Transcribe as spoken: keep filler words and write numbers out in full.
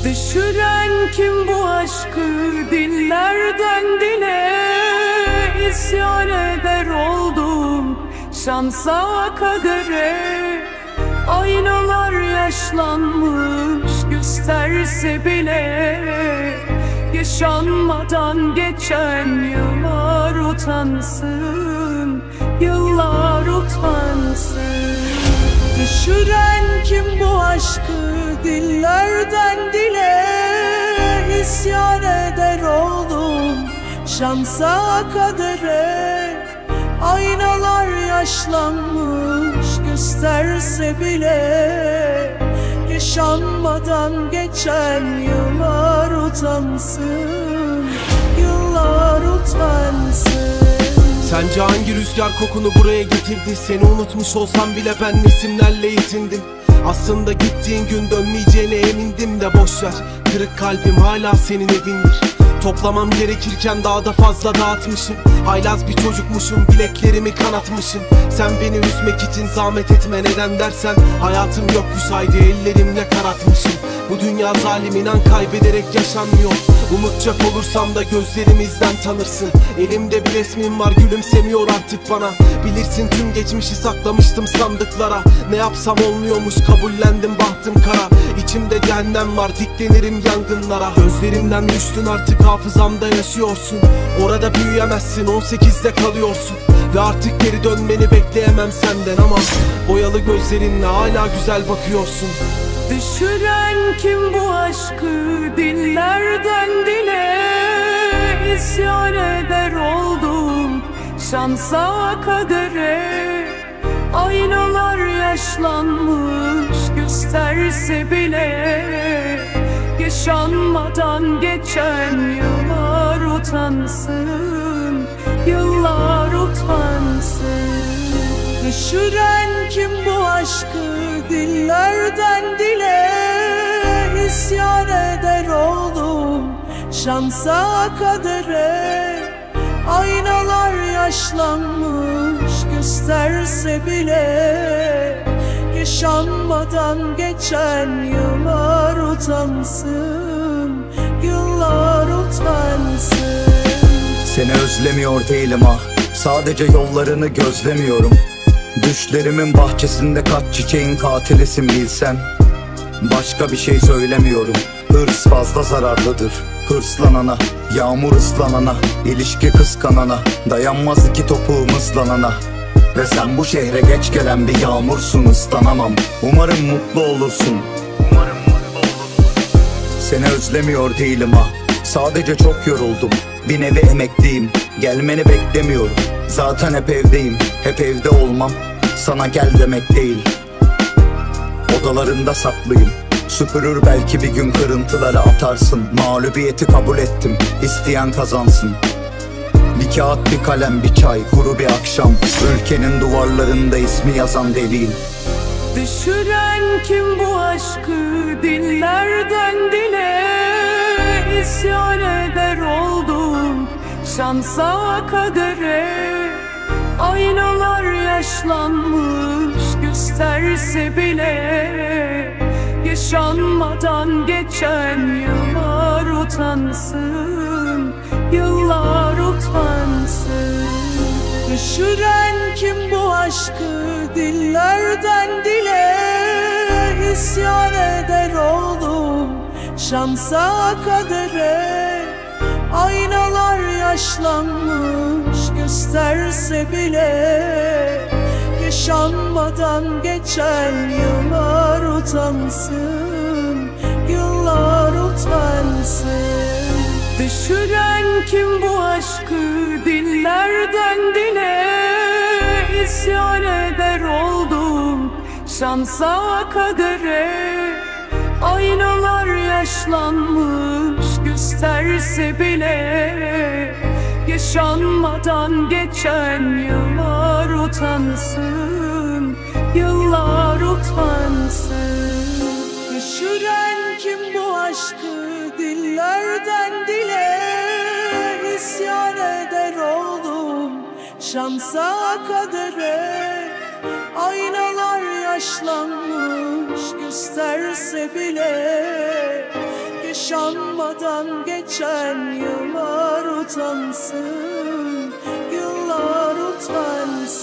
Düşüren kim bu aşkı dillerden dile? İsyan eder oldum şansa kadere. Aynalar yaşlanmış gösterse bile, yaşanmadan geçen yıllar utansın, yıllar utansın. Düşüren kim bu aşkı dillerden dile? İsyan eder oldum şansa kadere. Aynalar yaşlanmış gösterse bile, yaşanmadan geçen yıllar utansın, yıllar utansın. Sence hangi rüzgar kokunu buraya getirdi? Seni unutmuş olsam bile ben resimlerle yetindim. Aslında gittiğin gün dönmeyeceğine emindim de boşver. Kırık kalbim hala senin evindir. Toplamam gerekirken daha da fazla dağıtmışım. Haylaz bir çocukmuşum, bileklerimi kanatmışım. Sen beni üzmek için zahmet etme neden dersen, hayatım gökyüzüydi, ellerimle karartmışım. Bu dünya zalim, inan kaybederek yaşanmıyor. Unutacak olursam da gözlerimizden tanırsın. Elimde bir resmin var, gülümsemiyor artık bana. Bilirsin tüm geçmişi saklamıştım sandıklara. Ne yapsam olmuyormuş, kabullendim bahtım kara. İçimde cehennem var, diklenirim yangınlara. Gözlerimden düştün artık, hafızamda yaşıyorsun. Orada büyüyemezsin, on sekizde kalıyorsun. Ve artık geri dönmeni bekleyemem senden, ama boyalı gözlerinle hala güzel bakıyorsun. Düşüren kim bu aşkı dillerden dile? İsyan eder oldum şansa kadere. Aynalar yaşlanmış gösterse bile, yaşanmadan geçen yıllar utansın, yıllar utansın. Düşüren kim bu aşkı dillerden dile? İsyan eder oldum şansa kadere. Aynalar yaşlanmış gösterse bile, yaşanmadan geçen yıllar utansın, yıllar utansın. Seni özlemiyor değilim ah, sadece yollarını gözlemiyorum. Düşlerimin bahçesinde kaç çiçeğin katilisin bilsen. Başka bir şey söylemiyorum. Hırs fazla zararlıdır hırslanana, yağmur ıslanana, ilişki kıskanana, dayanmaz iki topuğum ıslanana. Ve sen bu şehre geç gelen bir yağmursun, ıslanamam. Umarım mutlu olursun. Umarım mutlu olursun. Seni özlemiyor değilim ha, sadece çok yoruldum. Bir nevi emekliyim, gelmeni beklemiyorum. Zaten hep evdeyim, hep evde olmam sana gel demek değil. Odalarında saklıyım, süpürür belki bir gün kırıntıları atarsın. Mağlubiyeti kabul ettim, isteyen kazansın. Bir kağıt, bir kalem, bir çay, kuru bir akşam. Ülkenin duvarlarında ismi yazan deliyim. Düşüren kim bu aşkı dillerden dile? İsyan eder oldum şansa kadere. Aynalar yaşlanmış gösterse bile, yaşanmadan geçen yıllar utansın, yıllar utansın. Düşüren kim bu aşkı dillerden dile? İsyan eder oldum şansa kadere. Aynalar yaşlanmış gösterse bile, yaşanmadan geçen yıllar utansın, yıllar utansın. Düşüren kim bu aşkı dillerden dile? İsyan eder oldum şansa kadere. Aynalar yaşlanmış gösterse bile, yaşanmadan geçen yıllar utansın, yıllar utansın. Düşüren kim bu aşkı dillerden dile? İsyan eder oldum şansa kadere. Aynalar yaşlanmış gösterse bile, yaşanmadan geçen yıllar utansın, yıllar utansın.